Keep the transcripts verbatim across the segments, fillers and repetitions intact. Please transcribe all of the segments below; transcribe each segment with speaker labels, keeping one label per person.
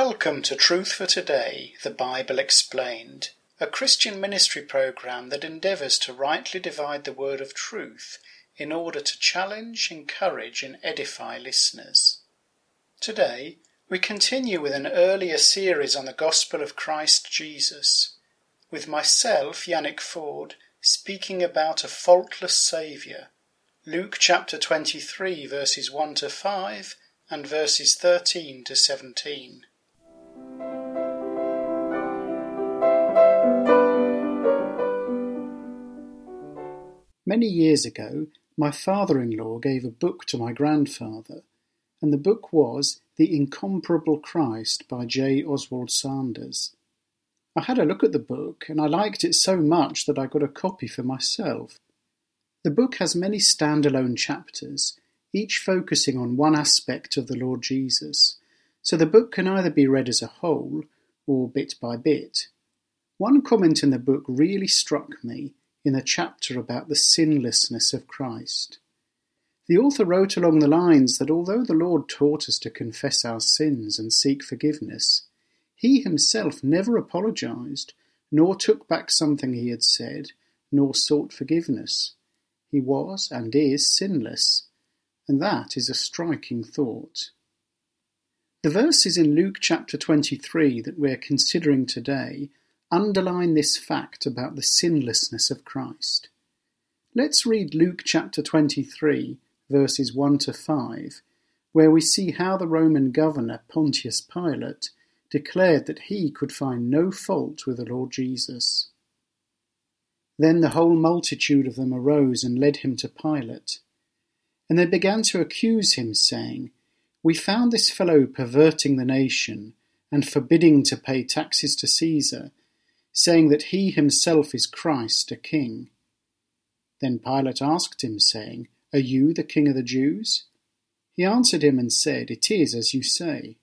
Speaker 1: Welcome to Truth for Today, the Bible Explained, a Christian ministry program that endeavours to rightly divide the word of truth in order to challenge, encourage and edify listeners. Today, we continue with an earlier series on the Gospel of Christ Jesus, with myself, Yannick Ford, speaking about a faultless Saviour, Luke chapter twenty-three, verses one to five and verses thirteen to seventeen. Many years ago, my father-in-law gave a book to my grandfather, and the book was The Incomparable Christ by J. Oswald Sanders. I had a look at the book, and I liked it so much that I got a copy for myself. The book has many standalone chapters, each focusing on one aspect of the Lord Jesus, so the book can either be read as a whole or bit by bit. One comment in the book really struck me in a chapter about the sinlessness of Christ. The author wrote along the lines that although the Lord taught us to confess our sins and seek forgiveness, he himself never apologized, nor took back something he had said, nor sought forgiveness. He was and is sinless, and that is a striking thought. The verses in Luke chapter twenty-three that we're considering today underline this fact about the sinlessness of Christ. Let's read Luke chapter twenty-three, verses one to five, where we see how the Roman governor Pontius Pilate declared that he could find no fault with the Lord Jesus. Then the whole multitude of them arose and led him to Pilate. And they began to accuse him, saying, "We found this fellow perverting the nation, and forbidding to pay taxes to Caesar, saying that he himself is Christ, a king." Then Pilate asked him, saying, "Are you the king of the Jews?" He answered him and said, "It is as you say."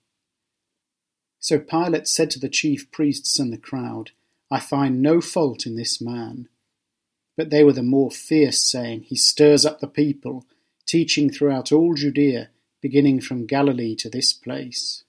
Speaker 1: So Pilate said to the chief priests and the crowd, "I find no fault in this man." But they were the more fierce, saying, "He stirs up the people, teaching throughout all Judea, beginning from Galilee to this place."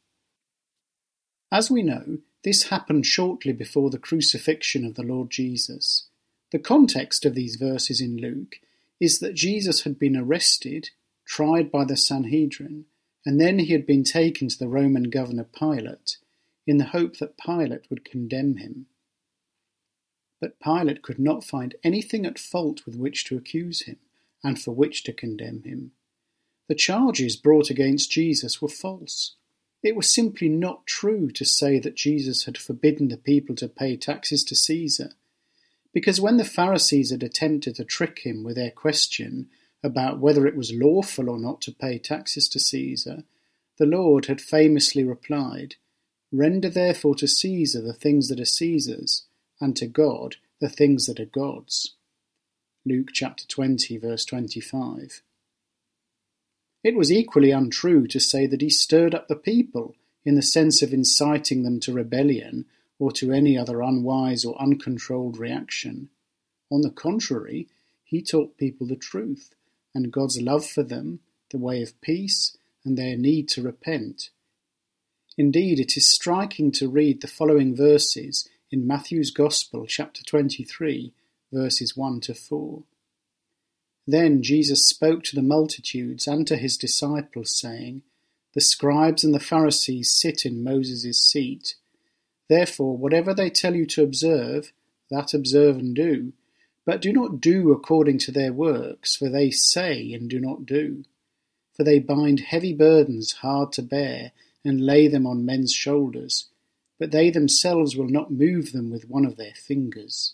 Speaker 1: As we know, this happened shortly before the crucifixion of the Lord Jesus. The context of these verses in Luke is that Jesus had been arrested, tried by the Sanhedrin, and then he had been taken to the Roman governor Pilate, in the hope that Pilate would condemn him. But Pilate could not find anything at fault with which to accuse him, and for which to condemn him. The charges brought against Jesus were false. It was simply not true to say that Jesus had forbidden the people to pay taxes to Caesar, because when the Pharisees had attempted to trick him with their question about whether it was lawful or not to pay taxes to Caesar, the Lord had famously replied, "Render therefore to Caesar the things that are Caesar's, and to God the things that are God's." Luke chapter twenty, verse twenty-five. It was equally untrue to say that he stirred up the people in the sense of inciting them to rebellion or to any other unwise or uncontrolled reaction. On the contrary, he taught people the truth and God's love for them, the way of peace, and their need to repent. Indeed, it is striking to read the following verses in Matthew's Gospel, chapter twenty-three, verses one to four. Then Jesus spoke to the multitudes and to his disciples, saying, "The scribes and the Pharisees sit in Moses' seat. Therefore, whatever they tell you to observe, that observe and do, but do not do according to their works, for they say and do not do. For they bind heavy burdens hard to bear, and lay them on men's shoulders, but they themselves will not move them with one of their fingers."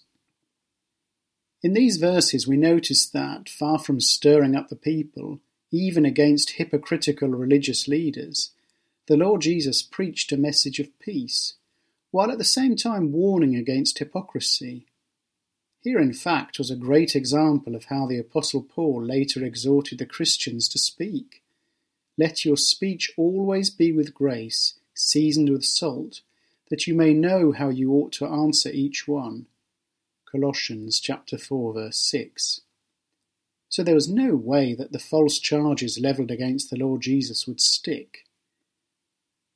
Speaker 1: In these verses we notice that, far from stirring up the people, even against hypocritical religious leaders, the Lord Jesus preached a message of peace, while at the same time warning against hypocrisy. Here, in fact, was a great example of how the Apostle Paul later exhorted the Christians to speak. "Let your speech always be with grace, seasoned with salt, that you may know how you ought to answer each one." Colossians chapter four, verse six. So there was no way that the false charges levelled against the Lord Jesus would stick.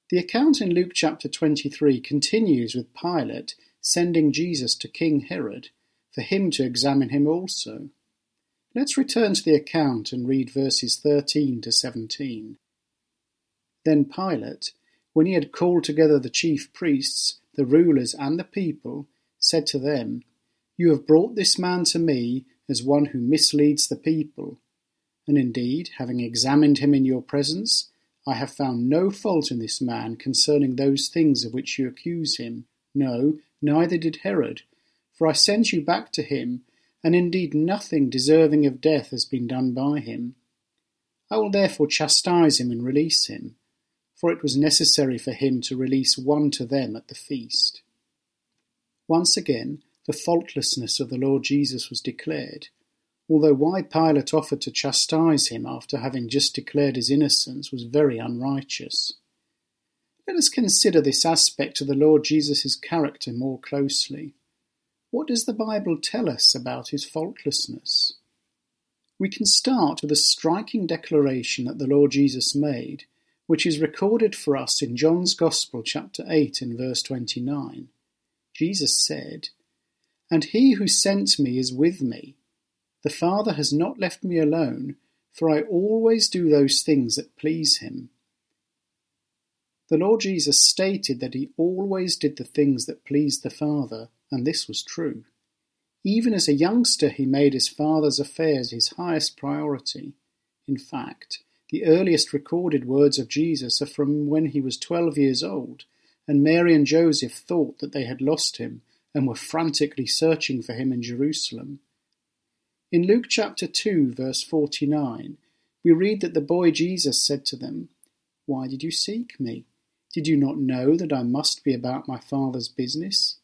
Speaker 1: The account in Luke chapter twenty-three continues with Pilate sending Jesus to King Herod for him to examine him also. Let's return to the account and read verses thirteen to seventeen. Then Pilate, when he had called together the chief priests, the rulers, and the people, said to them, "You have brought this man to me as one who misleads the people. And indeed, having examined him in your presence, I have found no fault in this man concerning those things of which you accuse him. No, neither did Herod, for I sent you back to him, and indeed nothing deserving of death has been done by him. I will therefore chastise him and release him, for it was necessary for him to release one to them at the feast." Once again, the faultlessness of the Lord Jesus was declared, although why Pilate offered to chastise him after having just declared his innocence was very unrighteous. Let us consider this aspect of the Lord Jesus' character more closely. What does the Bible tell us about his faultlessness? We can start with a striking declaration that the Lord Jesus made, which is recorded for us in John's Gospel chapter eight and verse twenty-nine. Jesus said, "And he who sent me is with me. The Father has not left me alone, for I always do those things that please him." The Lord Jesus stated that he always did the things that pleased the Father, and this was true. Even as a youngster, he made his Father's affairs his highest priority. In fact, the earliest recorded words of Jesus are from when he was twelve years old, and Mary and Joseph thought that they had lost him and were frantically searching for him in Jerusalem. In Luke chapter two, verse forty-nine, we read that the boy Jesus said to them, "Why did you seek me? Did you not know that I must be about my Father's business?"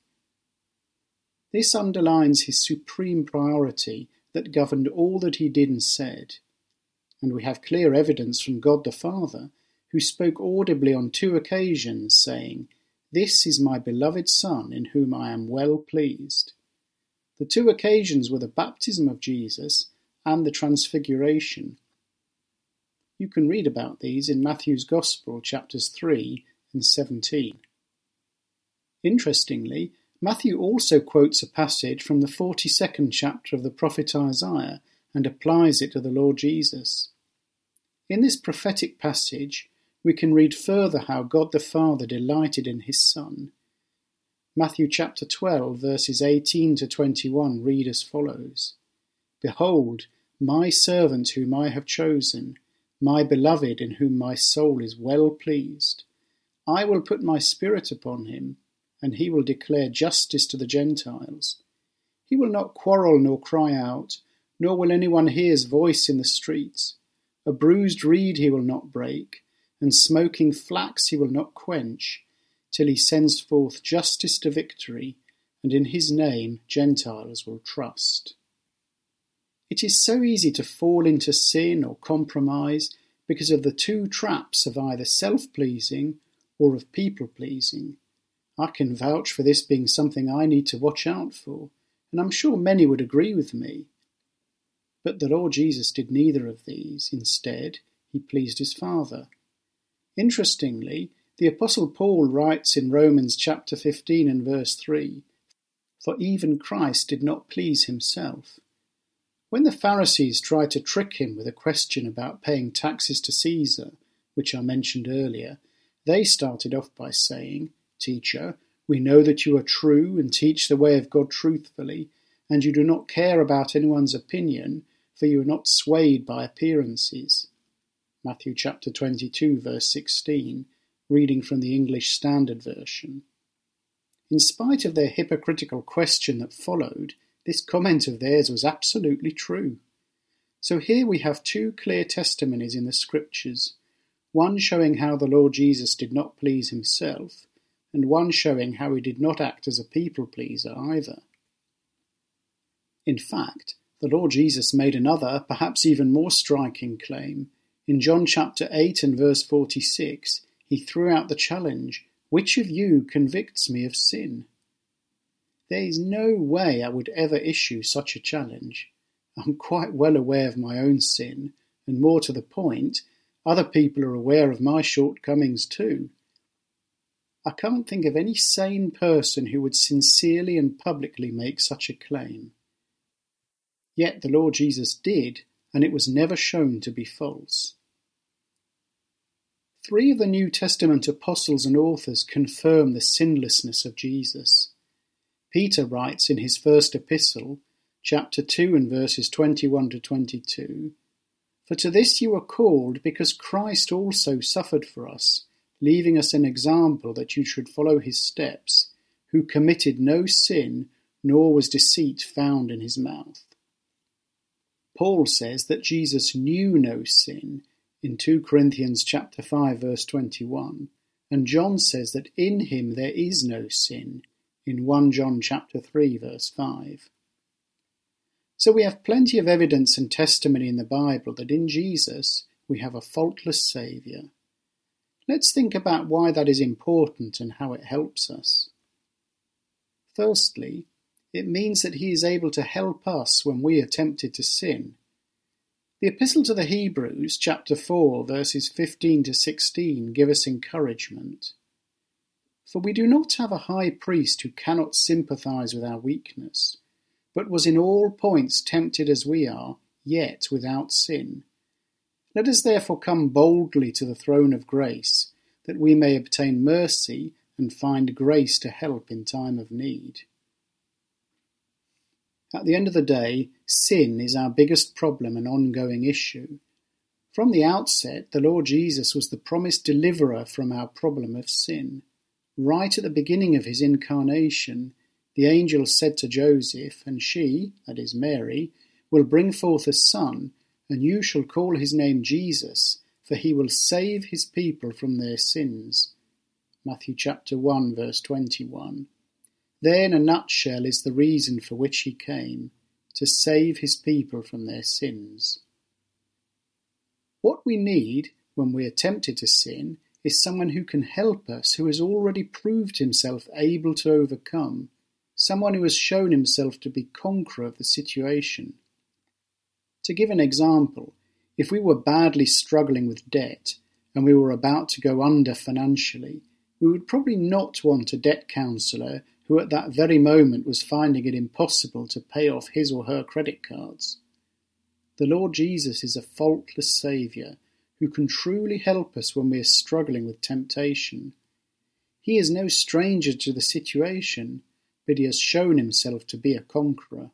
Speaker 1: This underlines his supreme priority that governed all that he did and said. And we have clear evidence from God the Father, who spoke audibly on two occasions, saying, "This is my beloved Son, in whom I am well pleased." The two occasions were the baptism of Jesus and the Transfiguration. You can read about these in Matthew's Gospel, chapters three and seventeen. Interestingly, Matthew also quotes a passage from the forty-second chapter of the prophet Isaiah and applies it to the Lord Jesus. In this prophetic passage, we can read further how God the Father delighted in his Son. Matthew chapter twelve, verses eighteen to twenty-one read as follows, "Behold, my servant whom I have chosen, my beloved in whom my soul is well pleased. I will put my spirit upon him, and he will declare justice to the Gentiles. He will not quarrel nor cry out, nor will anyone hear his voice in the streets. A bruised reed he will not break, and smoking flax he will not quench, till he sends forth justice to victory, and in his name Gentiles will trust." It is so easy to fall into sin or compromise because of the two traps of either self-pleasing or of people-pleasing. I can vouch for this being something I need to watch out for, and I'm sure many would agree with me. But the Lord Jesus did neither of these. Instead, he pleased his Father. Interestingly, the Apostle Paul writes in Romans chapter fifteen and verse three, "For even Christ did not please himself." When the Pharisees tried to trick him with a question about paying taxes to Caesar, which I mentioned earlier, they started off by saying, "Teacher, we know that you are true and teach the way of God truthfully, and you do not care about anyone's opinion, for you are not swayed by appearances." Matthew chapter twenty-two, verse sixteen, reading from the English Standard Version. In spite of their hypocritical question that followed, this comment of theirs was absolutely true. So here we have two clear testimonies in the Scriptures, one showing how the Lord Jesus did not please himself, and one showing how he did not act as a people-pleaser either. In fact, the Lord Jesus made another, perhaps even more striking claim. In John chapter eight and verse forty-six, he threw out the challenge, "Which of you convicts me of sin?" There is no way I would ever issue such a challenge. I'm quite well aware of my own sin, and more to the point, other people are aware of my shortcomings too. I can't think of any sane person who would sincerely and publicly make such a claim. Yet the Lord Jesus did, and it was never shown to be false. Three of the New Testament apostles and authors confirm the sinlessness of Jesus. Peter writes in his first epistle, chapter two and verses twenty-one to twenty-two, "For to this you are called, because Christ also suffered for us, leaving us an example that you should follow his steps, who committed no sin, nor was deceit found in his mouth." Paul says that Jesus knew no sin in two Corinthians chapter five verse twenty-one, and John says that in him there is no sin in First John chapter three verse five. So we have plenty of evidence and testimony in the Bible that in Jesus we have a faultless Saviour. Let's think about why that is important and how it helps us. Firstly, it means that he is able to help us when we are tempted to sin. The Epistle to the Hebrews, chapter four, verses fifteen to sixteen, give us encouragement. "For we do not have a high priest who cannot sympathize with our weakness, but was in all points tempted as we are, yet without sin. Let us therefore come boldly to the throne of grace, that we may obtain mercy and find grace to help in time of need." At the end of the day, sin is our biggest problem and ongoing issue. From the outset, the Lord Jesus was the promised deliverer from our problem of sin. Right at the beginning of his incarnation, the angel said to Joseph, "And she," that is Mary, "will bring forth a son, and you shall call his name Jesus, for he will save his people from their sins." Matthew chapter one, verse twenty-one. There, in a nutshell, is the reason for which he came, to save his people from their sins. What we need when we are tempted to sin is someone who can help us, who has already proved himself able to overcome, someone who has shown himself to be conqueror of the situation. To give an example, if we were badly struggling with debt and we were about to go under financially, we would probably not want a debt counsellor who at that very moment was finding it impossible to pay off his or her credit cards. The Lord Jesus is a faultless Saviour who can truly help us when we are struggling with temptation. He is no stranger to the situation, but he has shown himself to be a conqueror.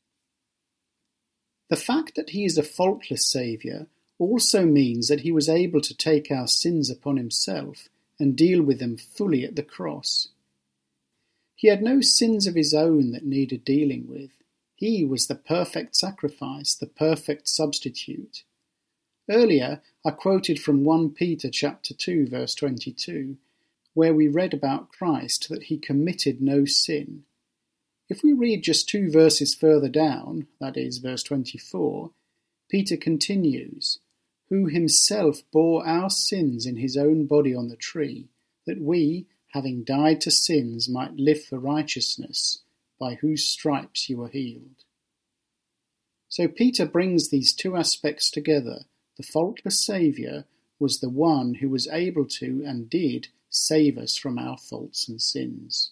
Speaker 1: The fact that he is a faultless Saviour also means that he was able to take our sins upon himself and deal with them fully at the cross. He had no sins of his own that needed dealing with. He was the perfect sacrifice, the perfect substitute. Earlier, I quoted from First Peter chapter two, verse twenty-two, where we read about Christ that he committed no sin. If we read just two verses further down, that is, verse twenty-four, Peter continues, "Who himself bore our sins in his own body on the tree, that we, having died to sins, might live for righteousness, by whose stripes you were healed." So Peter brings these two aspects together. The faultless Saviour was the one who was able to and did save us from our faults and sins.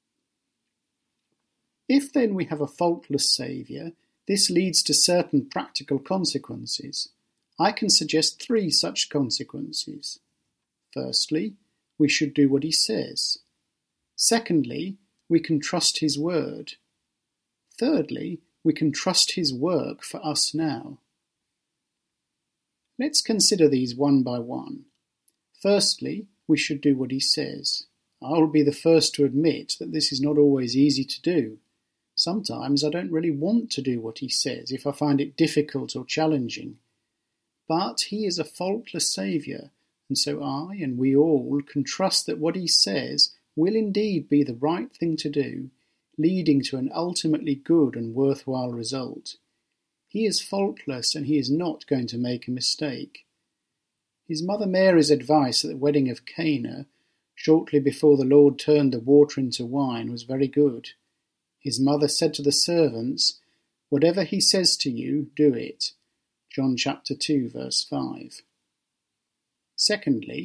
Speaker 1: If then we have a faultless Saviour, this leads to certain practical consequences. I can suggest three such consequences. Firstly, we should do what he says. Secondly, we can trust his word. Thirdly, we can trust his work for us now. Let's consider these one by one. Firstly, we should do what he says. I'll be the first to admit that this is not always easy to do. Sometimes I don't really want to do what he says if I find it difficult or challenging. But he is a faultless Saviour, and so I and we all can trust that what he says will indeed be the right thing to do, leading to an ultimately good and worthwhile result. He is faultless and he is not going to make a mistake. His mother Mary's advice at the wedding of Cana, shortly before the Lord turned the water into wine, was very good. His mother said to the servants, "Whatever he says to you, do it." John chapter two, verse five. Secondly,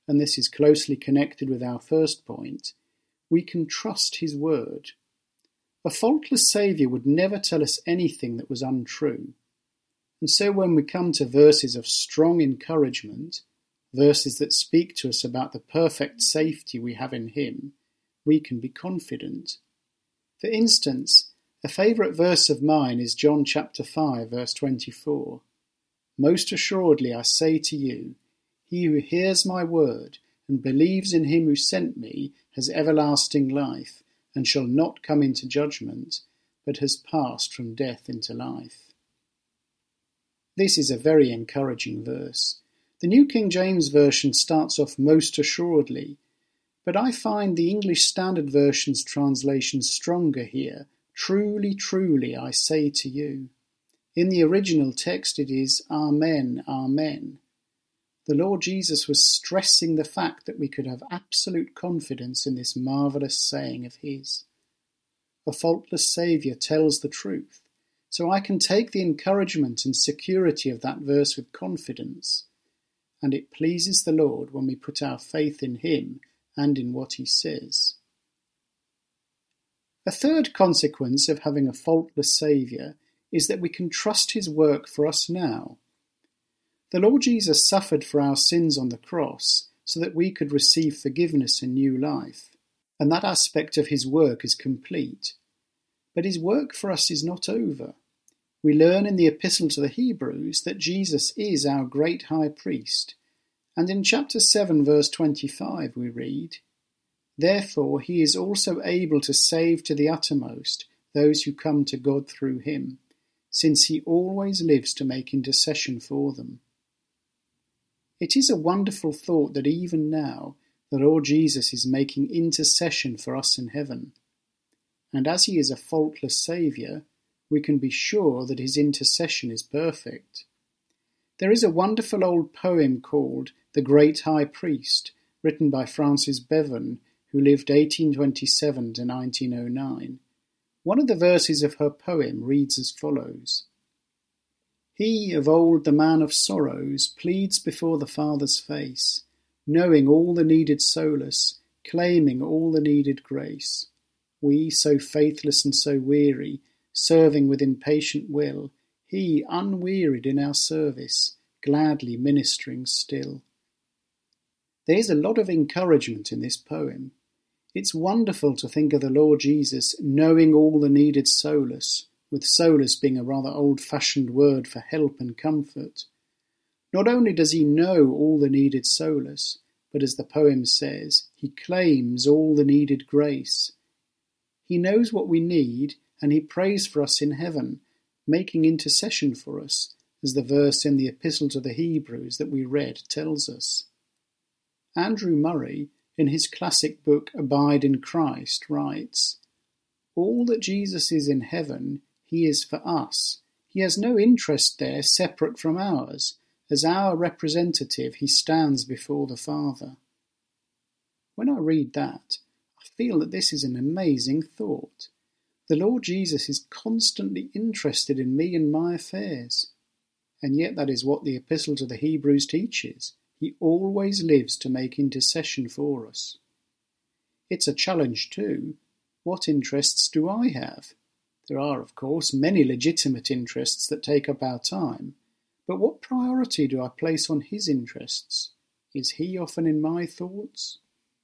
Speaker 1: and this is closely connected with our first point, we can trust his word. A faultless Saviour would never tell us anything that was untrue. And so when we come to verses of strong encouragement, verses that speak to us about the perfect safety we have in him, we can be confident. For instance, a favourite verse of mine is John chapter five, verse twenty-four. Most assuredly I say to you, he who hears my word and believes in him who sent me has everlasting life, and shall not come into judgment, but has passed from death into life. This is a very encouraging verse. The New King James Version starts off most assuredly, but I find the English Standard Version's translation stronger here. Truly, truly, I say to you. In the original text it is, Amen, Amen. The Lord Jesus was stressing the fact that we could have absolute confidence in this marvellous saying of his. A faultless Saviour tells the truth, so I can take the encouragement and security of that verse with confidence, and it pleases the Lord when we put our faith in him and in what he says. A third consequence of having a faultless Saviour is that we can trust his work for us now. The Lord Jesus suffered for our sins on the cross so that we could receive forgiveness and new life, and that aspect of his work is complete. But his work for us is not over. We learn in the Epistle to the Hebrews that Jesus is our great high priest, and in chapter seven verse twenty-five we read, Therefore he is also able to save to the uttermost those who come to God through him, since he always lives to make intercession for them. It is a wonderful thought that even now the Lord Jesus is making intercession for us in heaven. And as he is a faultless Saviour, we can be sure that his intercession is perfect. There is a wonderful old poem called The Great High Priest, written by Francis Bevan, who lived eighteen twenty-seven to nineteen oh nine. One of the verses of her poem reads as follows. He, of old the man of sorrows, pleads before the Father's face, knowing all the needed solace, claiming all the needed grace. We, so faithless and so weary, serving with impatient will, he, unwearied in our service, gladly ministering still. There is a lot of encouragement in this poem. It's wonderful to think of the Lord Jesus knowing all the needed solace, with solace being a rather old-fashioned word for help and comfort. Not only does he know all the needed solace, but as the poem says, he claims all the needed grace. He knows what we need, and he prays for us in heaven, making intercession for us, as the verse in the Epistle to the Hebrews that we read tells us. Andrew Murray, in his classic book Abide in Christ, writes, All that Jesus is in heaven, he is for us. He has no interest there separate from ours. As our representative, he stands before the Father. When I read that, I feel that this is an amazing thought. The Lord Jesus is constantly interested in me and my affairs. And yet that is what the Epistle to the Hebrews teaches. He always lives to make intercession for us. It's a challenge too. What interests do I have? There are, of course, many legitimate interests that take up our time, but what priority do I place on his interests? Is he often in my thoughts?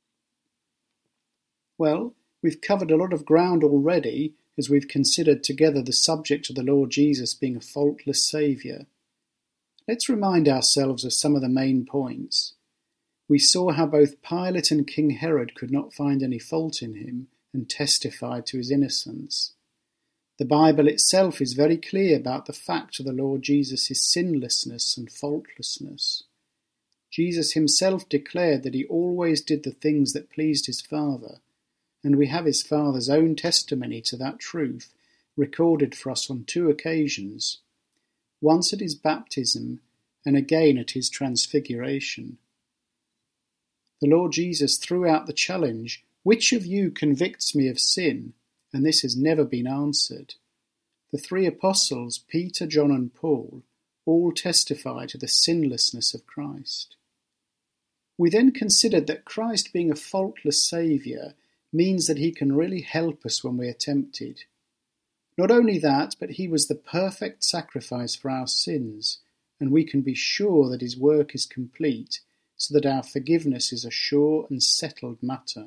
Speaker 1: Well, we've covered a lot of ground already as we've considered together the subject of the Lord Jesus being a faultless Saviour. Let's remind ourselves of some of the main points. We saw how both Pilate and King Herod could not find any fault in him and testified to his innocence. The Bible itself is very clear about the fact of the Lord Jesus' sinlessness and faultlessness. Jesus himself declared that he always did the things that pleased his Father, and we have his Father's own testimony to that truth recorded for us on two occasions, once at his baptism and again at his transfiguration. The Lord Jesus threw out the challenge, "Which of you convicts me of sin?" and this has never been answered. The three apostles, Peter, John and Paul, all testify to the sinlessness of Christ. We then considered that Christ being a faultless Saviour means that he can really help us when we are tempted. Not only that, but he was the perfect sacrifice for our sins, and we can be sure that his work is complete, so that our forgiveness is a sure and settled matter.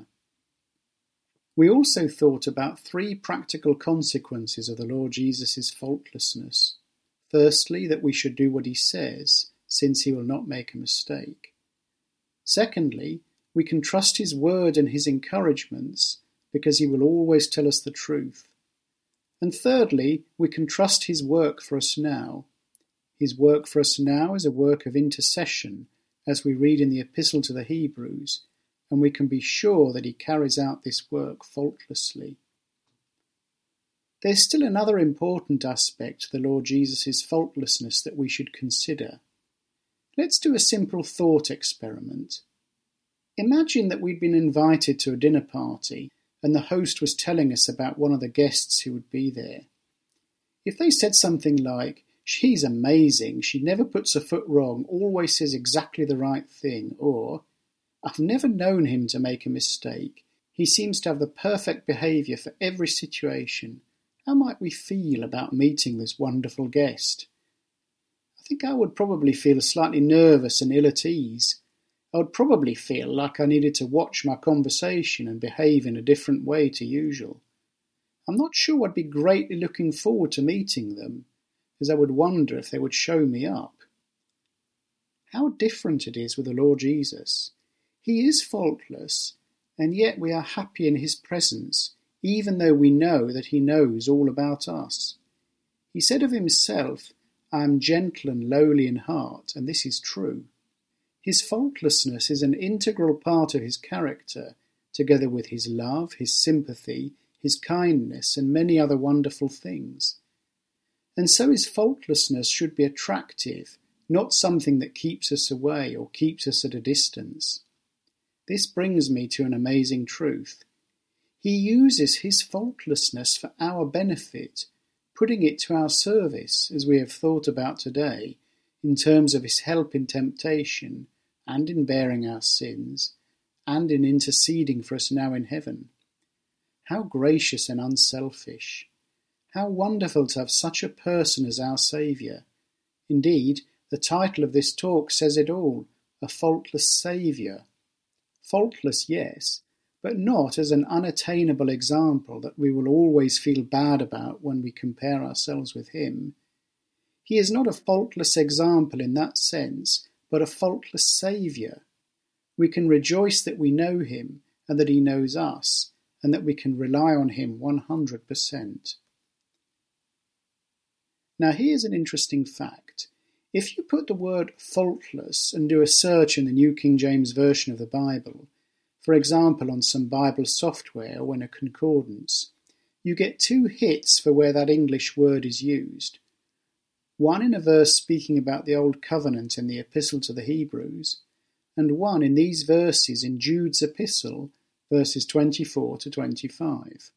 Speaker 1: We also thought about three practical consequences of the Lord Jesus' faultlessness. Firstly, that we should do what he says, since he will not make a mistake. Secondly, we can trust his word and his encouragements, because he will always tell us the truth. And thirdly, we can trust his work for us now. His work for us now is a work of intercession, as we read in the Epistle to the Hebrews, and we can be sure that he carries out this work faultlessly. There's still another important aspect to the Lord Jesus' faultlessness that we should consider. Let's do a simple thought experiment. Imagine that we'd been invited to a dinner party and the host was telling us about one of the guests who would be there. If they said something like, "She's amazing, she never puts a foot wrong, always says exactly the right thing," or, "I've never known him to make a mistake, he seems to have the perfect behaviour for every situation," how might we feel about meeting this wonderful guest? I think I would probably feel slightly nervous and ill at ease. I would probably feel like I needed to watch my conversation and behave in a different way to usual. I'm not sure I'd be greatly looking forward to meeting them, as I would wonder if they would show me up. How different it is with the Lord Jesus. He is faultless, and yet we are happy in his presence, even though we know that he knows all about us. He said of himself, "I am gentle and lowly in heart," and this is true. His faultlessness is an integral part of his character, together with his love, his sympathy, his kindness, and many other wonderful things. And so his faultlessness should be attractive, not something that keeps us away or keeps us at a distance. This brings me to an amazing truth. He uses his faultlessness for our benefit, putting it to our service, as we have thought about today, in terms of his help in temptation, and in bearing our sins, and in interceding for us now in heaven. How gracious and unselfish! How wonderful to have such a person as our Saviour. Indeed, the title of this talk says it all, a faultless Saviour. Faultless, yes, but not as an unattainable example that we will always feel bad about when we compare ourselves with him. He is not a faultless example in that sense, but a faultless Saviour. We can rejoice that we know him, and that he knows us, and that we can rely on him one hundred percent. Now here's an interesting fact. If you put the word faultless and do a search in the New King James Version of the Bible, for example on some Bible software or in a concordance, you get two hits for where that English word is used. One in a verse speaking about the Old Covenant in the Epistle to the Hebrews, and one in these verses in Jude's Epistle, verses twenty-four to twenty-five.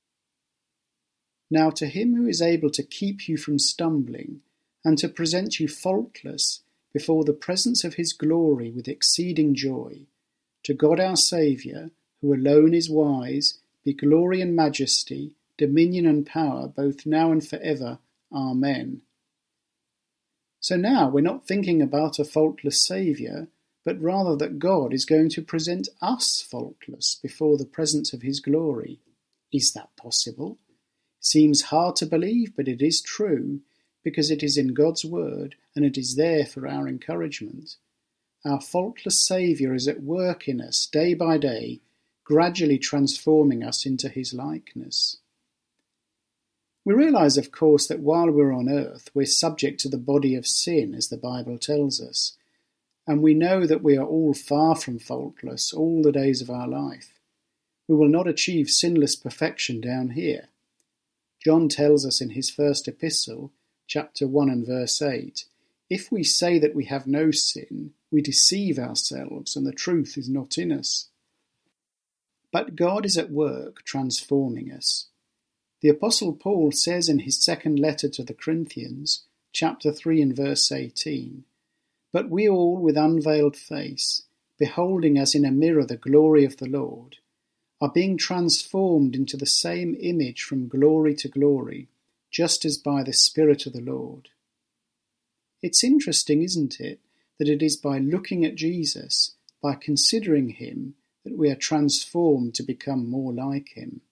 Speaker 1: Now to him who is able to keep you from stumbling, and to present you faultless before the presence of his glory with exceeding joy, to God our Saviour, who alone is wise, be glory and majesty, dominion and power, both now and forever. Amen. So now we're not thinking about a faultless Saviour, but rather that God is going to present us faultless before the presence of his glory. Is that possible? Seems hard to believe, but it is true, because it is in God's word, and it is there for our encouragement. Our faultless Saviour is at work in us day by day, gradually transforming us into his likeness. We realise, of course, that while we're on earth, we're subject to the body of sin, as the Bible tells us, and we know that we are all far from faultless all the days of our life. We will not achieve sinless perfection down here. John tells us in his first epistle, chapter one and verse eight, "If we say that we have no sin, we deceive ourselves, and the truth is not in us." But God is at work transforming us. The Apostle Paul says in his second letter to the Corinthians, chapter three and verse eighteen, "But we all with unveiled face, beholding as in a mirror the glory of the Lord, are being transformed into the same image from glory to glory, just as by the Spirit of the Lord. It's interesting, isn't it, that it is by looking at Jesus, by considering him, that we are transformed to become more like him.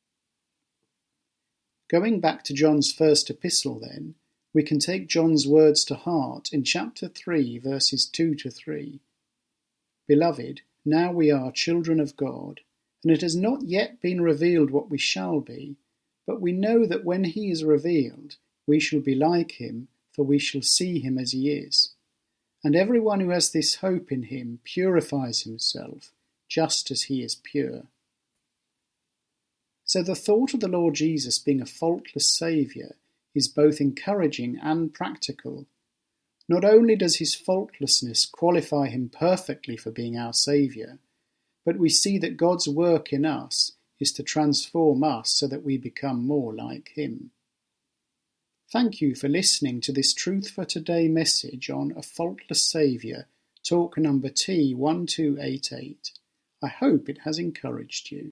Speaker 1: Going back to John's first epistle then, we can take John's words to heart in chapter three, verses two to three. Beloved, now we are children of God, and it has not yet been revealed what we shall be, but we know that when he is revealed, we shall be like him, for we shall see him as he is. And everyone who has this hope in him purifies himself, just as he is pure. So the thought of the Lord Jesus being a faultless Saviour is both encouraging and practical. Not only does his faultlessness qualify him perfectly for being our Saviour, but we see that God's work in us is to transform us so that we become more like him. Thank you for listening to this Truth for Today message on A Faultless Saviour, talk number T one two eight eight. I hope it has encouraged you.